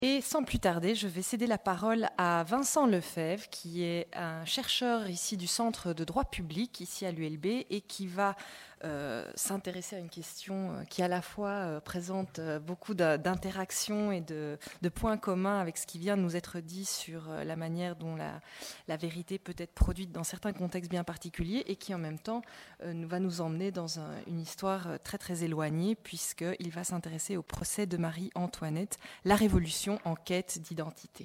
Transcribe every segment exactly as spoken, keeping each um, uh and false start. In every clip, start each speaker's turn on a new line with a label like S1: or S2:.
S1: Et sans plus tarder, je vais céder la parole à Vincent Lefebvre, qui est un chercheur ici du Centre de droit public, ici à l'U L B, et qui va euh, s'intéresser à une question qui à la fois euh, présente euh, beaucoup d'interactions et de, de points communs avec ce qui vient de nous être dit sur euh, la manière dont la, la vérité peut être produite dans certains contextes bien particuliers, et qui en même temps euh, nous, va nous emmener dans un, une histoire très très éloignée, puisqu'il va s'intéresser au procès de Marie-Antoinette, la Révolution en quête d'identité.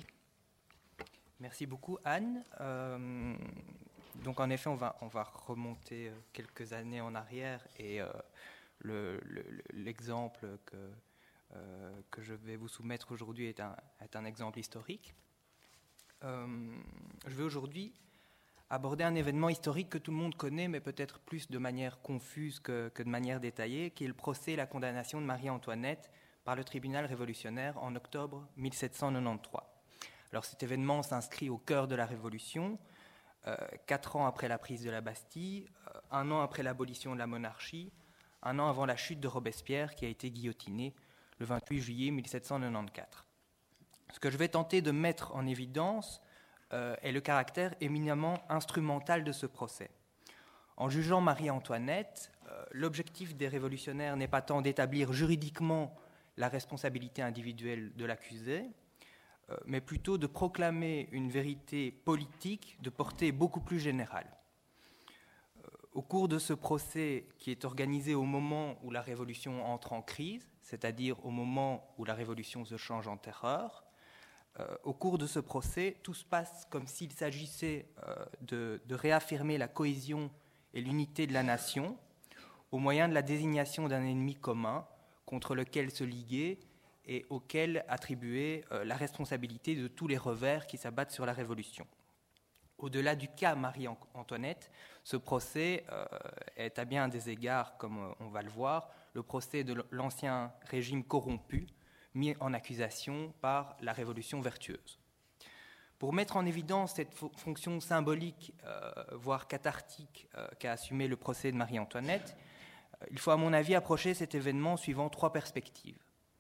S2: Merci beaucoup Anne. Euh, donc en effet on va, on va remonter quelques années en arrière et euh, le, le, l'exemple que, euh, que je vais vous soumettre aujourd'hui est un, est un exemple historique. Euh, je vais aujourd'hui aborder un événement historique que tout le monde connaît mais peut-être plus de manière confuse que, que de manière détaillée, qui est le procès et la condamnation de Marie-Antoinette par le tribunal révolutionnaire en octobre mille sept cent quatre-vingt-treize. Alors cet événement s'inscrit au cœur de la Révolution, euh, quatre ans après la prise de la Bastille, euh, un an après l'abolition de la monarchie, un an avant la chute de Robespierre qui a été guillotiné le vingt-huit juillet mille sept cent quatre-vingt-quatorze. Ce que je vais tenter de mettre en évidence euh, est le caractère éminemment instrumental de ce procès. En jugeant Marie-Antoinette, euh, l'objectif des révolutionnaires n'est pas tant d'établir juridiquement la responsabilité individuelle de l'accusé, euh, mais plutôt de proclamer une vérité politique de portée beaucoup plus générale. Euh, au cours de ce procès, qui est organisé au moment où la Révolution entre en crise, c'est-à-dire au moment où la Révolution se change en terreur, euh, au cours de ce procès, tout se passe comme s'il s'agissait euh, de, de réaffirmer la cohésion et l'unité de la nation au moyen de la désignation d'un ennemi commun contre lequel se liguer et auquel attribuer euh, la responsabilité de tous les revers qui s'abattent sur la Révolution. Au-delà du cas Marie-Antoinette, ce procès euh, est à bien des égards, comme euh, on va le voir, le procès de l'ancien régime corrompu, mis en accusation par la Révolution vertueuse. Pour mettre en évidence cette fo- fonction symbolique, euh, voire cathartique, euh, qu'a assumé le procès de Marie-Antoinette, euh, il faut à mon avis approcher cet événement suivant trois perspectives.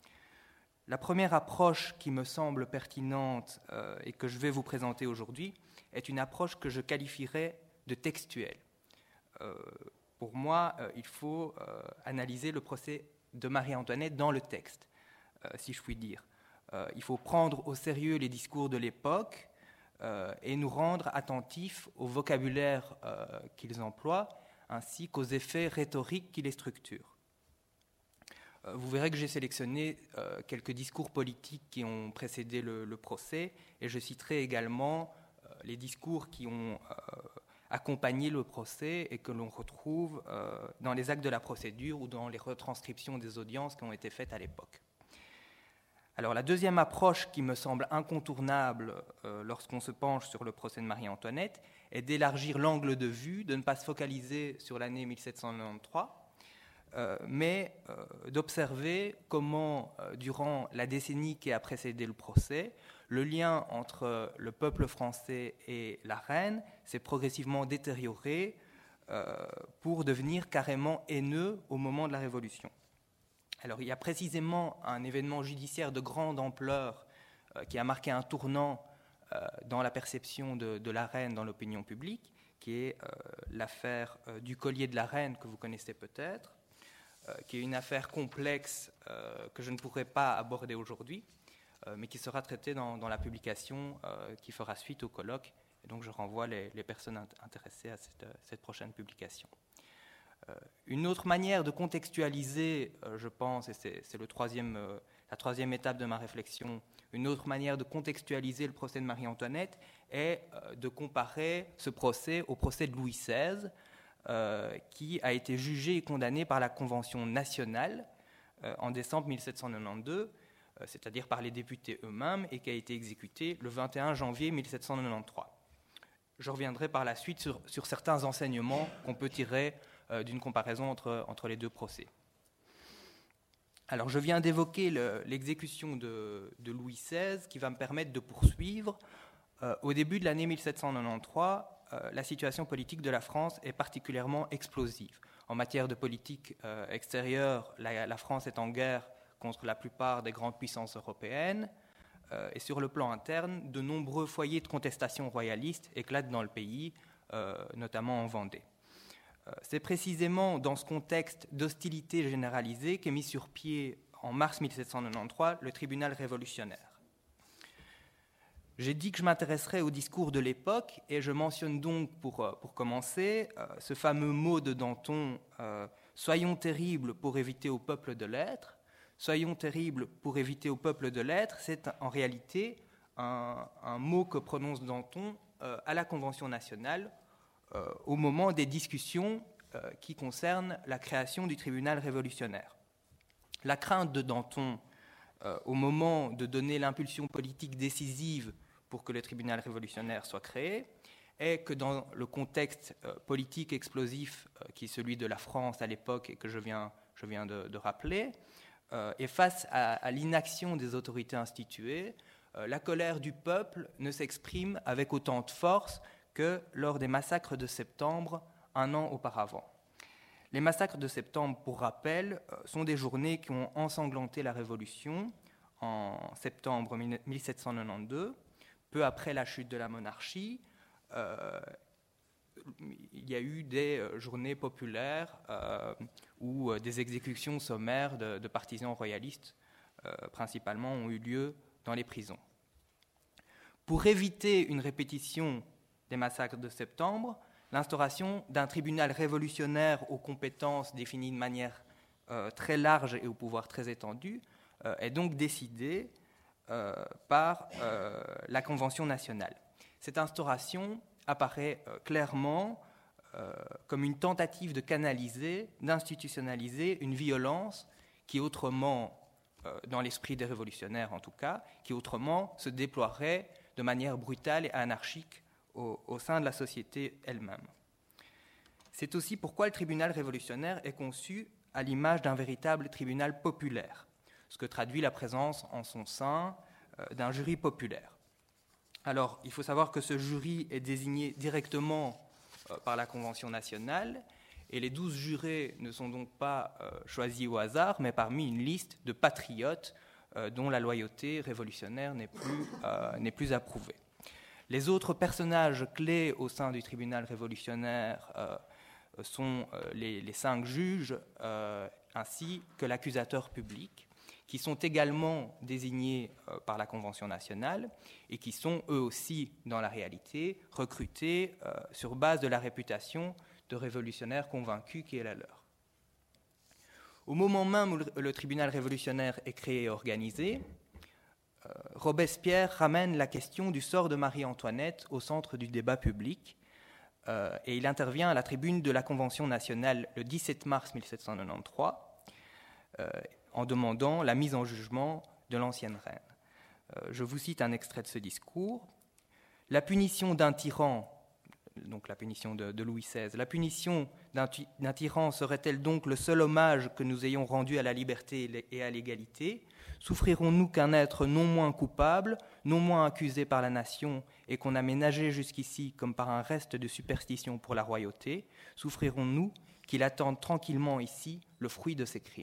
S2: La première approche qui me semble pertinente euh, et que je vais vous présenter aujourd'hui est une approche que je qualifierais de textuelle. Euh, pour moi, euh, il faut euh, analyser le procès de Marie-Antoinette dans le texte, euh, si je puis dire. Euh, il faut prendre au sérieux les discours de l'époque euh, et nous rendre attentifs au vocabulaire euh, qu'ils emploient ainsi qu'aux effets rhétoriques qui les structurent. Euh, vous verrez que j'ai sélectionné euh, quelques discours politiques qui ont précédé le, le procès et je citerai également euh, les discours qui ont euh, accompagné le procès et que l'on retrouve euh, dans les actes de la procédure ou dans les retranscriptions des audiences qui ont été faites à l'époque. Alors la deuxième approche qui me semble incontournable euh, lorsqu'on se penche sur le procès de Marie-Antoinette est d'élargir l'angle de vue, de ne pas se focaliser sur l'année mille sept cent quatre-vingt-treize, euh, mais euh, d'observer comment, euh, durant la décennie qui a précédé le procès, le lien entre le peuple français et la reine s'est progressivement détérioré euh, pour devenir carrément haineux au moment de la Révolution. Alors, il y a précisément un événement judiciaire de grande ampleur euh, qui a marqué un tournant euh, dans la perception de, de la reine dans l'opinion publique, qui est euh, l'affaire euh, du collier de la reine que vous connaissez peut-être, euh, qui est une affaire complexe euh, que je ne pourrai pas aborder aujourd'hui, euh, mais qui sera traitée dans, dans la publication euh, qui fera suite au colloque. Et donc, je renvoie les, les personnes int- intéressées à cette, cette prochaine publication. Euh, une autre manière de contextualiser, euh, je pense, et c'est, c'est le troisième, euh, la troisième étape de ma réflexion, une autre manière de contextualiser le procès de Marie-Antoinette est euh, de comparer ce procès au procès de Louis seize, euh, qui a été jugé et condamné par la Convention nationale euh, en décembre mille sept cent quatre-vingt-douze, euh, c'est-à-dire par les députés eux-mêmes, et qui a été exécuté le vingt et un janvier mille sept cent quatre-vingt-treize. Je reviendrai par la suite sur, sur certains enseignements qu'on peut tirer euh, d'une comparaison entre, entre les deux procès. Alors, je viens d'évoquer le, l'exécution de, de Louis seize, qui va me permettre de poursuivre. Euh, au début de l'année mille sept cent quatre-vingt-treize, euh, la situation politique de la France est particulièrement explosive. En matière de politique euh, extérieure, la, la France est en guerre contre la plupart des grandes puissances européennes. euh, et sur le plan interne, de nombreux foyers de contestation royaliste éclatent dans le pays, euh, notamment en Vendée. Euh, c'est précisément dans ce contexte d'hostilité généralisée qu'est mis sur pied en mars mille sept cent quatre-vingt-treize le tribunal révolutionnaire. J'ai dit que je m'intéresserais au discours de l'époque et je mentionne donc pour, pour commencer euh, ce fameux mot de Danton euh, « Soyons terribles pour éviter au peuple de l'être ». Soyons terribles pour éviter au peuple de l'être, c'est en réalité un, un mot que prononce Danton euh, à la Convention nationale euh, au moment des discussions euh, qui concernent la création du tribunal révolutionnaire. La crainte de Danton euh, au moment de donner l'impulsion politique décisive pour que le tribunal révolutionnaire soit créé est que dans le contexte euh, politique explosif euh, qui est celui de la France à l'époque et que je viens, je viens de, de rappeler, euh, et face à, à l'inaction des autorités instituées, euh, la colère du peuple ne s'exprime avec autant de force que lors des massacres de septembre, un an auparavant. Les massacres de septembre, pour rappel, euh, sont des journées qui ont ensanglanté la Révolution en septembre mille sept cent quatre-vingt-douze, peu après la chute de la monarchie. Euh, il y a eu des euh, journées populaires euh, où euh, des exécutions sommaires de, de partisans royalistes, euh, principalement, ont eu lieu dans les prisons. Pour éviter une répétition des massacres de septembre, l'instauration d'un tribunal révolutionnaire aux compétences définies de manière euh, très large et au pouvoir très étendu euh, est donc décidée euh, par euh, la Convention nationale. Cette instauration apparaît euh, clairement euh, comme une tentative de canaliser, d'institutionnaliser une violence qui autrement, euh, dans l'esprit des révolutionnaires en tout cas, qui autrement se déploierait de manière brutale et anarchique au, au sein de la société elle-même. C'est aussi pourquoi le tribunal révolutionnaire est conçu à l'image d'un véritable tribunal populaire, ce que traduit la présence en son sein euh, d'un jury populaire. Alors, il faut savoir que ce jury est désigné directement euh, par la Convention nationale, et les douze jurés ne sont donc pas euh, choisis au hasard, mais parmi une liste de patriotes euh, dont la loyauté révolutionnaire n'est plus, euh, n'est plus approuvée. Les autres personnages clés au sein du tribunal révolutionnaire euh, sont euh, les, les cinq juges euh, ainsi que l'accusateur public, qui sont également désignés euh, par la Convention nationale et qui sont eux aussi, dans la réalité, recrutés euh, sur base de la réputation de révolutionnaires convaincus qui est la leur. Au moment même où le, le tribunal révolutionnaire est créé et organisé, euh, Robespierre ramène la question du sort de Marie-Antoinette au centre du débat public euh, et il intervient à la tribune de la Convention nationale le dix-sept mars mille sept cent quatre-vingt-treize euh, en demandant la mise en jugement de l'ancienne reine. Euh, je vous cite un extrait de ce discours. « La punition d'un tyran, donc la punition de, de Louis seize, la punition d'un, d'un tyran serait-elle donc le seul hommage que nous ayons rendu à la liberté et à l'égalité ? Souffrirons-nous qu'un être non moins coupable, non moins accusé par la nation et qu'on a ménagé jusqu'ici comme par un reste de superstition pour la royauté, souffrirons-nous qu'il attende tranquillement ici le fruit de ses crimes ?»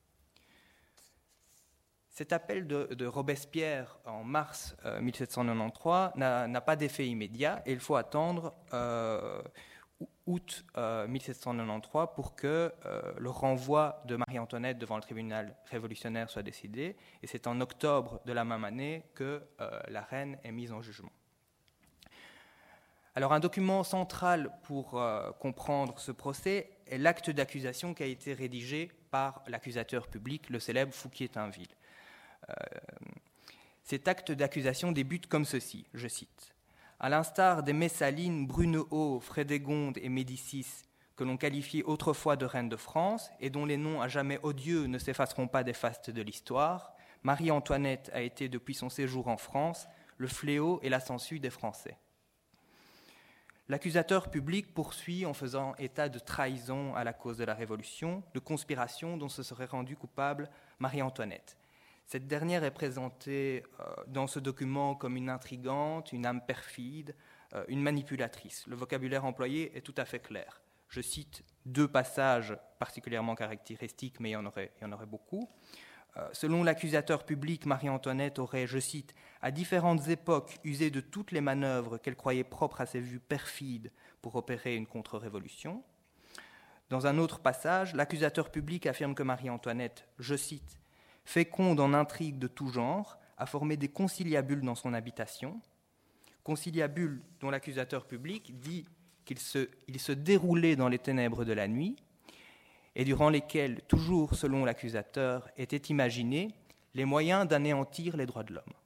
S2: Cet appel de, de Robespierre en mars euh, mille sept cent quatre-vingt-treize n'a, n'a pas d'effet immédiat et il faut attendre euh, août euh, mille sept cent quatre-vingt-treize pour que euh, le renvoi de Marie-Antoinette devant le tribunal révolutionnaire soit décidé. Et c'est en octobre de la même année que euh, la reine est mise en jugement. Alors un document central pour euh, comprendre ce procès est l'acte d'accusation qui a été rédigé par l'accusateur public, le célèbre Fouquier-Tinville. Euh, cet acte d'accusation débute comme ceci, je cite. « À l'instar des Messalines, Brunehaut, Frédégonde et Médicis, que l'on qualifiait autrefois de reines de France, et dont les noms à jamais odieux ne s'effaceront pas des fastes de l'histoire, Marie-Antoinette a été depuis son séjour en France le fléau et la sangsue des Français. » L'accusateur public poursuit en faisant état de trahison à la cause de la Révolution, de conspiration dont se serait rendue coupable Marie-Antoinette. Cette dernière est présentée euh, dans ce document comme une intrigante, une âme perfide, euh, une manipulatrice. Le vocabulaire employé est tout à fait clair. Je cite deux passages particulièrement caractéristiques, mais il y en aurait, il y en aurait beaucoup. Euh, selon l'accusateur public, Marie-Antoinette aurait, je cite, « à différentes époques usé de toutes les manœuvres qu'elle croyait propres à ses vues perfides pour opérer une contre-révolution ». Dans un autre passage, l'accusateur public affirme que Marie-Antoinette, je cite, « féconde en intrigues de tout genre, a formé des conciliabules dans son habitation », conciliabules dont l'accusateur public dit qu'ils se, ils se déroulaient dans les ténèbres de la nuit et durant lesquels, toujours selon l'accusateur, étaient imaginés les moyens d'anéantir les droits de l'homme.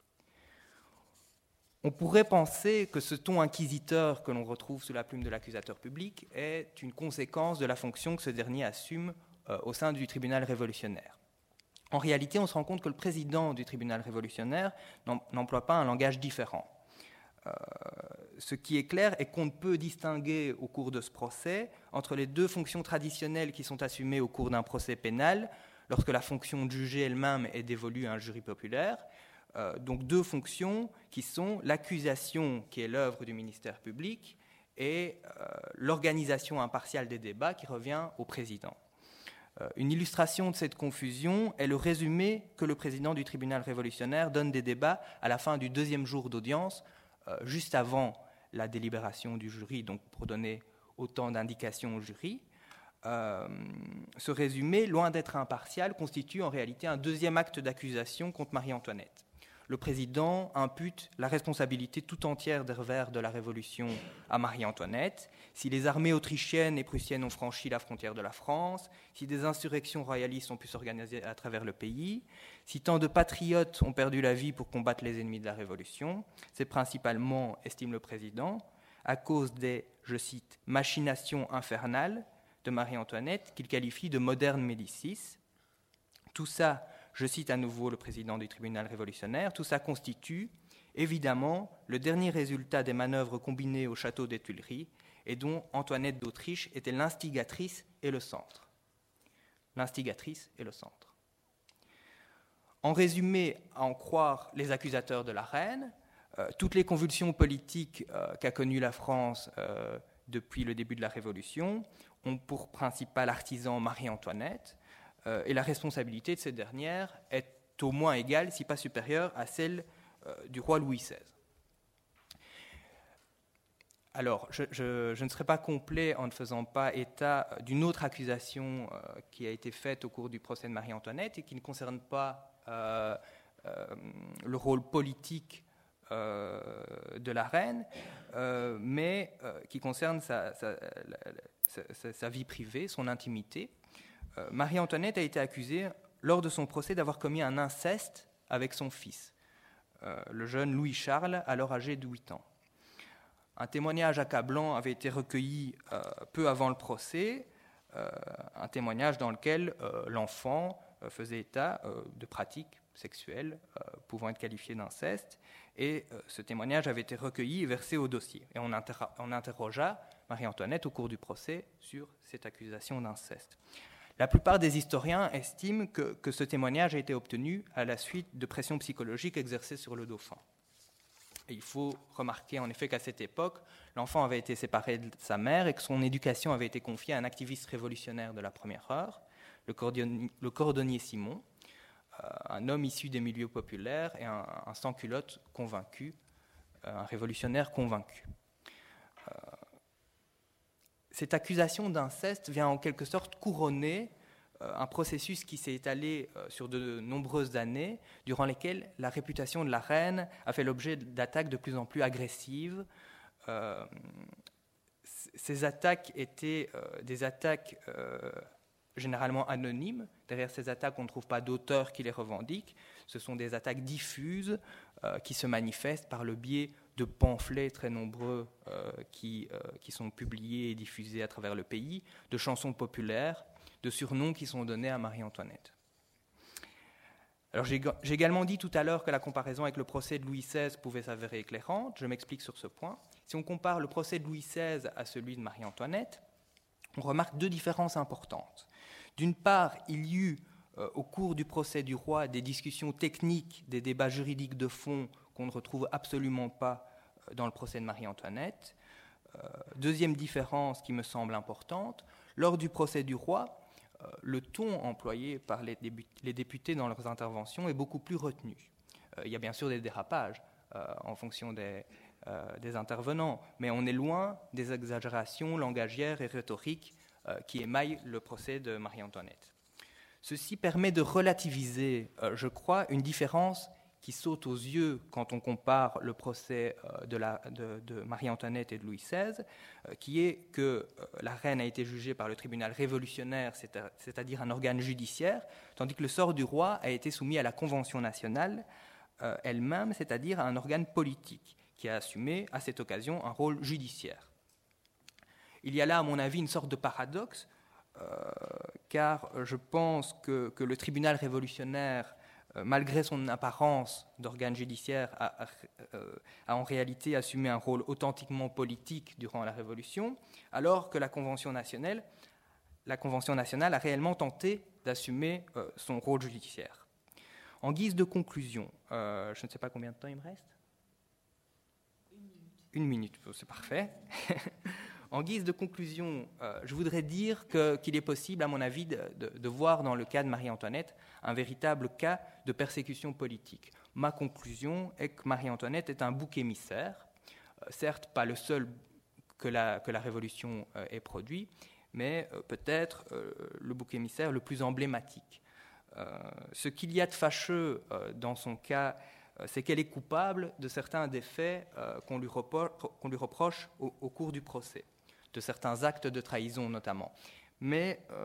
S2: On pourrait penser que ce ton inquisiteur que l'on retrouve sous la plume de l'accusateur public est une conséquence de la fonction que ce dernier assume euh, au sein du tribunal révolutionnaire. En réalité, on se rend compte que le président du tribunal révolutionnaire n'emploie pas un langage différent. Euh, ce qui est clair est qu'on ne peut distinguer au cours de ce procès entre les deux fonctions traditionnelles qui sont assumées au cours d'un procès pénal, lorsque la fonction de juger elle-même est dévolue à un jury populaire. Euh, donc deux fonctions qui sont l'accusation, qui est l'œuvre du ministère public, et euh, l'organisation impartiale des débats qui revient au président. Euh, une illustration de cette confusion est le résumé que le président du tribunal révolutionnaire donne des débats à la fin du deuxième jour d'audience, Euh, juste avant la délibération du jury, donc pour donner autant d'indications au jury. Euh, ce résumé, loin d'être impartial, constitue en réalité un deuxième acte d'accusation contre Marie-Antoinette. Le président impute la responsabilité tout entière des revers de la Révolution à Marie-Antoinette. Si les armées autrichiennes et prussiennes ont franchi la frontière de la France, si des insurrections royalistes ont pu s'organiser à travers le pays, si tant de patriotes ont perdu la vie pour combattre les ennemis de la Révolution, c'est principalement, estime le président, à cause des, je cite, « machinations infernales » de Marie-Antoinette qu'il qualifie de « moderne Médicis ». Tout ça, je cite à nouveau le président du tribunal révolutionnaire, tout ça constitue évidemment le dernier résultat des manœuvres combinées au château des Tuileries et dont Antoinette d'Autriche était l'instigatrice et le centre. L'instigatrice et le centre. En résumé, à en croire les accusateurs de la reine, euh, toutes les convulsions politiques euh, qu'a connues la France euh, depuis le début de la Révolution ont pour principal artisan Marie-Antoinette, euh, et la responsabilité de cette dernière est au moins égale, si pas supérieure, à celle euh, du roi Louis seize. Alors, je, je, je ne serai pas complet en ne faisant pas état d'une autre accusation euh, qui a été faite au cours du procès de Marie-Antoinette et qui ne concerne pas euh, euh, le rôle politique euh, de la reine, euh, mais euh, qui concerne sa, sa, sa, sa, sa vie privée, son intimité. Euh, Marie-Antoinette a été accusée lors de son procès d'avoir commis un inceste avec son fils, euh, le jeune Louis-Charles, alors âgé de huit ans. Un témoignage accablant avait été recueilli euh, peu avant le procès, euh, un témoignage dans lequel euh, l'enfant euh, faisait état euh, de pratiques sexuelles euh, pouvant être qualifiées d'inceste, et euh, ce témoignage avait été recueilli et versé au dossier. Et on, interro- on interrogea Marie-Antoinette au cours du procès sur cette accusation d'inceste. La plupart des historiens estiment que, que ce témoignage a été obtenu à la suite de pressions psychologiques exercées sur le dauphin. Et il faut remarquer en effet qu'à cette époque, l'enfant avait été séparé de sa mère et que son éducation avait été confiée à un activiste révolutionnaire de la première heure, le cordonnier, le cordonnier Simon, euh, un homme issu des milieux populaires et un, un sans-culotte convaincu, euh, un révolutionnaire convaincu. Euh, cette accusation d'inceste vient en quelque sorte couronner un processus qui s'est étalé sur de nombreuses années, durant lesquelles la réputation de la reine a fait l'objet d'attaques de plus en plus agressives. Euh, ces attaques étaient euh, des attaques euh, généralement anonymes. Derrière ces attaques, on ne trouve pas d'auteurs qui les revendiquent. Ce sont des attaques diffuses euh, qui se manifestent par le biais de pamphlets très nombreux euh, qui, euh, qui sont publiés et diffusés à travers le pays, de chansons populaires, de surnoms qui sont donnés à Marie-Antoinette. Alors, j'ai, j'ai également dit tout à l'heure que la comparaison avec le procès de Louis seize pouvait s'avérer éclairante. Je m'explique sur ce point. Si on compare le procès de Louis seize à celui de Marie-Antoinette, on remarque deux différences importantes. D'une part, il y eut euh, au cours du procès du roi des discussions techniques, des débats juridiques de fond qu'on ne retrouve absolument pas euh, dans le procès de Marie-Antoinette. Euh, deuxième différence qui me semble importante, lors du procès du roi, le ton employé par les, début- les députés dans leurs interventions est beaucoup plus retenu. Euh, il y a bien sûr des dérapages euh, en fonction des, euh, des intervenants, mais on est loin des exagérations langagières et rhétoriques euh, qui émaillent le procès de Marie-Antoinette. Ceci permet de relativiser, euh, je crois, une différence qui saute aux yeux quand on compare le procès euh, de, la, de, de Marie-Antoinette et de Louis seize, euh, qui est que euh, la reine a été jugée par le tribunal révolutionnaire, c'est à, c'est-à-dire un organe judiciaire, tandis que le sort du roi a été soumis à la Convention nationale euh, elle-même, c'est-à-dire à un organe politique, qui a assumé à cette occasion un rôle judiciaire. Il y a là, à mon avis, une sorte de paradoxe, euh, car je pense que, que le tribunal révolutionnaire, malgré son apparence d'organe judiciaire, a, a, a en réalité assumé un rôle authentiquement politique durant la Révolution, alors que la Convention nationale, la Convention nationale a réellement tenté d'assumer euh, son rôle judiciaire. En guise de conclusion, euh, je ne sais pas combien de temps il me reste. Une minute. Une minute, c'est parfait. En guise de conclusion, euh, je voudrais dire que, qu'il est possible, à mon avis, de, de, de voir dans le cas de Marie-Antoinette un véritable cas de persécution politique. Ma conclusion est que Marie-Antoinette est un bouc émissaire, euh, certes pas le seul que la, que la Révolution euh, ait produit, mais euh, peut-être euh, le bouc émissaire le plus emblématique. Euh, ce qu'il y a de fâcheux euh, dans son cas, euh, c'est qu'elle est coupable de certains des faits euh, qu'on lui reproche, qu'on lui reproche au, au cours du procès, de certains actes de trahison notamment. Mais euh,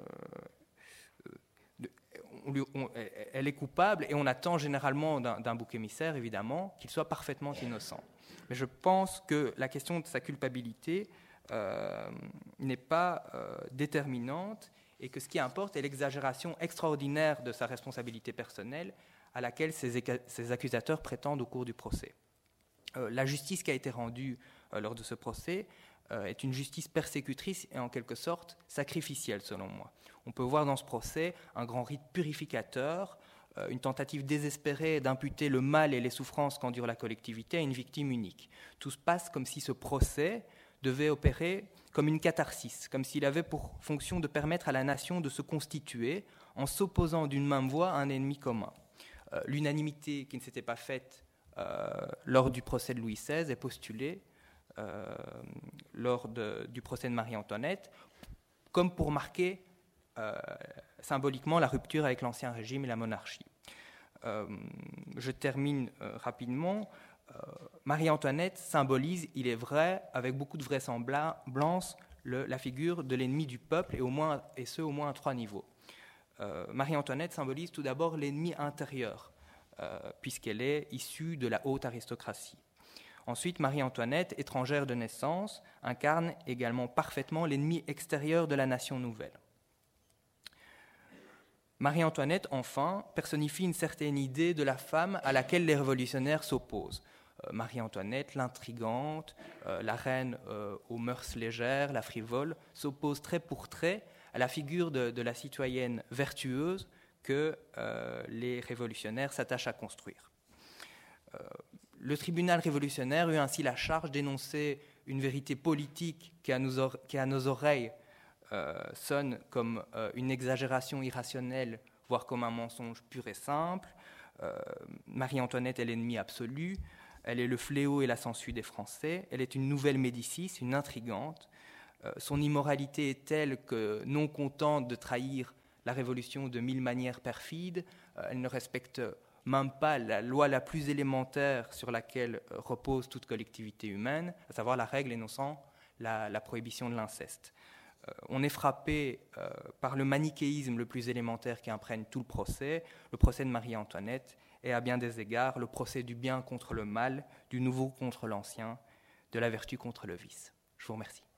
S2: on lui, on, elle est coupable et on attend généralement d'un, d'un bouc émissaire, évidemment, qu'il soit parfaitement innocent. Mais je pense que la question de sa culpabilité euh, n'est pas euh, déterminante et que ce qui importe est l'exagération extraordinaire de sa responsabilité personnelle à laquelle ses, ses accusateurs prétendent au cours du procès. Euh, la justice qui a été rendue euh, lors de ce procès euh, est une justice persécutrice et en quelque sorte sacrificielle, selon moi. On peut voir dans ce procès un grand rite purificateur, euh, une tentative désespérée d'imputer le mal et les souffrances qu'endure la collectivité à une victime unique. Tout se passe comme si ce procès devait opérer comme une catharsis, comme s'il avait pour fonction de permettre à la nation de se constituer en s'opposant d'une même voix à un ennemi commun. Euh, l'unanimité qui ne s'était pas faite euh, lors du procès de Louis seize est postulée euh, lors de, du procès de Marie-Antoinette, comme pour marquer euh, symboliquement la rupture avec l'Ancien Régime et la monarchie. Euh, je termine euh, rapidement. Euh, Marie-Antoinette symbolise, il est vrai, avec beaucoup de vraisemblance, le, la figure de l'ennemi du peuple, et, au moins, et ce, au moins à trois niveaux. Euh, Marie-Antoinette symbolise tout d'abord l'ennemi intérieur, euh, puisqu'elle est issue de la haute aristocratie. Ensuite, Marie-Antoinette, étrangère de naissance, incarne également parfaitement l'ennemi extérieur de la nation nouvelle. Marie-Antoinette, enfin, personnifie une certaine idée de la femme à laquelle les révolutionnaires s'opposent. Euh, Marie-Antoinette, l'intrigante, euh, la reine euh, aux mœurs légères, la frivole, s'oppose trait pour trait à la figure de, de la citoyenne vertueuse que euh, les révolutionnaires s'attachent à construire. Euh, le tribunal révolutionnaire eut ainsi la charge d'énoncer une vérité politique qui, à nos, or- qui à nos oreilles, Euh, sonne comme euh, une exagération irrationnelle, voire comme un mensonge pur et simple. Euh, Marie-Antoinette est l'ennemie absolue, elle est le fléau et la sangsue des Français, elle est une nouvelle Médicis, une intrigante. Euh, son immoralité est telle que, non contente de trahir la Révolution de mille manières perfides, euh, elle ne respecte même pas la loi la plus élémentaire sur laquelle euh, repose toute collectivité humaine, à savoir la règle énonçant la, la prohibition de l'inceste. Euh, on est frappé euh, par le manichéisme le plus élémentaire qui imprègne tout le procès, le procès de Marie-Antoinette, et à bien des égards, le procès du bien contre le mal, du nouveau contre l'ancien, de la vertu contre le vice. Je vous remercie.